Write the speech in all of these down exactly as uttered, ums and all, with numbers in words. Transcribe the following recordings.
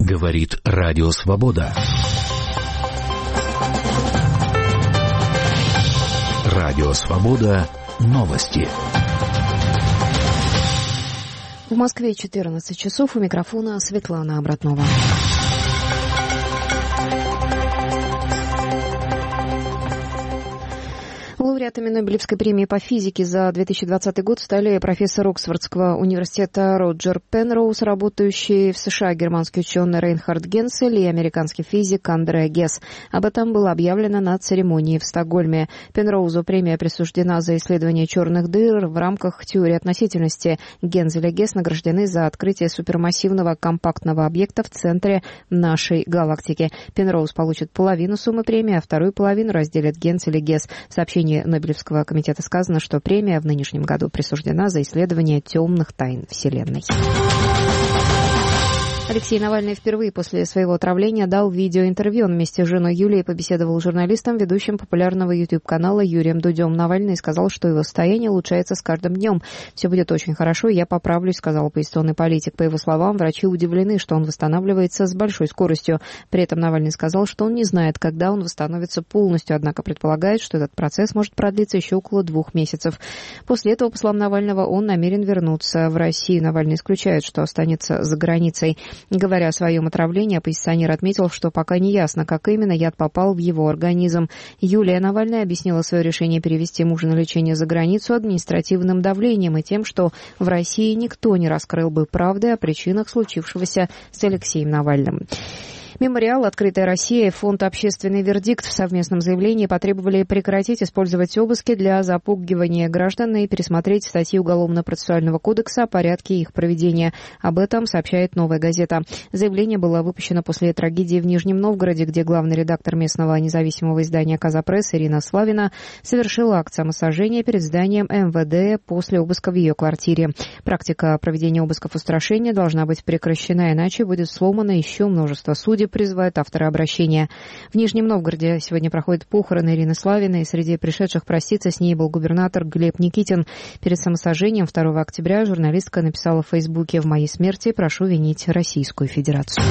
Говорит Радио Свобода. Радио Свобода. Новости. В Москве четырнадцать часов. У микрофона Светлана Обратнова. Лауреатами Нобелевской премии по физике за две тысячи двадцатый год стали профессор Оксфордского университета Роджер Пенроуз, работающий в США германский ученый Рейнхард Генцель и американский физик Андре Гесс. Об этом было объявлено на церемонии в Стокгольме. Пенроузу премия присуждена за исследование черных дыр в рамках теории относительности. Генцель и Гесс награждены за открытие супермассивного компактного объекта в центре нашей галактики. Пенроуз получит половину суммы премии, а вторую половину разделят Генцель и Гесс. Сообщение Нобелевского комитета сказано, что премия в нынешнем году присуждена за исследование темных тайн Вселенной. Алексей Навальный впервые после своего отравления дал видеоинтервью. Он вместе с женой Юлией побеседовал с журналистом, ведущим популярного YouTube-канала Юрием Дудем. Навальный сказал, что его состояние улучшается с каждым днем. «Все будет очень хорошо, я поправлюсь», — сказал оппозиционный политик. По его словам, врачи удивлены, что он восстанавливается с большой скоростью. При этом Навальный сказал, что он не знает, когда он восстановится полностью, однако предполагает, что этот процесс может продлиться еще около двух месяцев. После этого, по словам Навального, он намерен вернуться в Россию. Навальный исключает, что останется за границей. Говоря о своем отравлении, оппозиционер отметил, что пока не ясно, как именно яд попал в его организм. Юлия Навальная объяснила свое решение перевести мужа на лечение за границу административным давлением и тем, что в России никто не раскрыл бы правды о причинах случившегося с Алексеем Навальным. Мемориал «Открытая Россия» и фонд «Общественный вердикт» в совместном заявлении потребовали прекратить использовать обыски для запугивания граждан и пересмотреть статьи Уголовно-процессуального кодекса о порядке их проведения. Об этом сообщает «Новая газета». Заявление было выпущено после трагедии в Нижнем Новгороде, где главный редактор местного независимого издания «Казапресс» Ирина Славина совершила акт самосожжения перед зданием эм вэ дэ после обыска в ее квартире. Практика проведения обысков устрашения должна быть прекращена, иначе будет сломано еще множество судеб, призывают авторы обращения. В Нижнем Новгороде сегодня проходят похороны Ирины Славиной, и среди пришедших проститься с ней был губернатор Глеб Никитин. Перед самосожжением второго октября журналистка написала в Фейсбуке: «В моей смерти прошу винить Российскую Федерацию».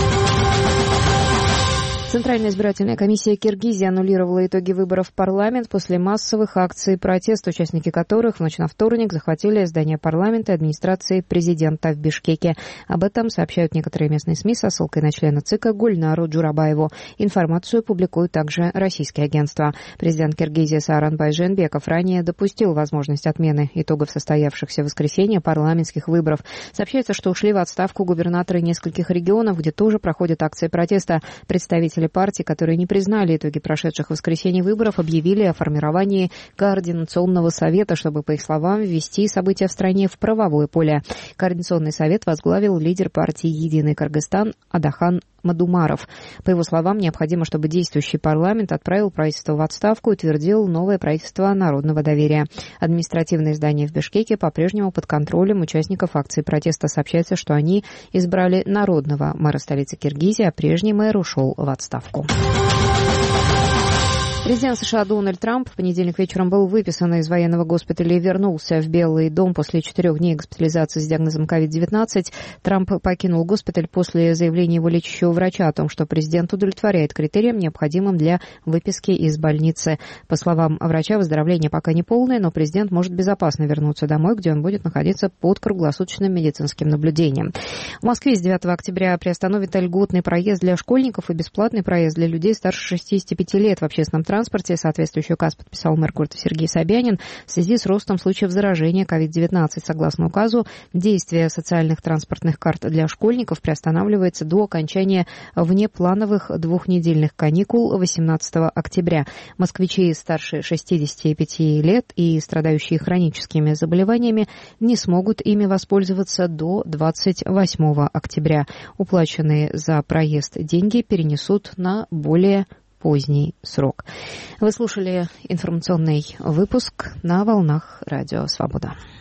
Центральная избирательная комиссия Киргизии аннулировала итоги выборов в парламент после массовых акций протеста, участники которых в ночь на вторник захватили здание парламента и администрации президента в Бишкеке. Об этом сообщают некоторые местные СМИ со ссылкой на члена ЦИКа Гульнару Джурабаеву. Информацию публикуют также российские агентства. Президент Киргизии Сооронбай Жээнбеков ранее допустил возможность отмены итогов состоявшихся в воскресенье парламентских выборов. Сообщается, что ушли в отставку губернаторы нескольких регионов, где тоже проходят акции протеста. Представители партий, которые не признали итоги прошедших в воскресенье выборов, объявили о формировании Координационного совета, чтобы, по их словам, ввести события в стране в правовое поле. Координационный совет возглавил лидер партии «Единый Кыргызстан» Адахан Мадумаров. По его словам, необходимо, чтобы действующий парламент отправил правительство в отставку и утвердил новое правительство народного доверия. Административные здания в Бишкеке по-прежнему под контролем участников акции протеста. Сообщается, что они избрали народного мэра столицы Киргизии, а прежний мэр ушел в отставку. Президент США Дональд Трамп в понедельник вечером был выписан из военного госпиталя и вернулся в Белый дом после четырех дней госпитализации с диагнозом ковид девятнадцать. Трамп покинул госпиталь после заявления его лечащего врача о том, что президент удовлетворяет критериям, необходимым для выписки из больницы. По словам врача, выздоровление пока не полное, но президент может безопасно вернуться домой, где он будет находиться под круглосуточным медицинским наблюдением. В Москве с девятого октября приостановит льготный проезд для школьников и бесплатный проезд для людей старше шестидесяти пяти лет в общественном транспорте. Соответствующий указ подписал мэр города Сергей Собянин в связи с ростом случаев заражения ковид девятнадцать. Согласно указу, действие социальных транспортных карт для школьников приостанавливается до окончания внеплановых двухнедельных каникул восемнадцатого октября. Москвичи старше шестидесяти пяти лет и страдающие хроническими заболеваниями не смогут ими воспользоваться до двадцать восьмого октября. Уплаченные за проезд деньги перенесут на более поздний срок. Вы слушали информационный выпуск на волнах Радио Свобода.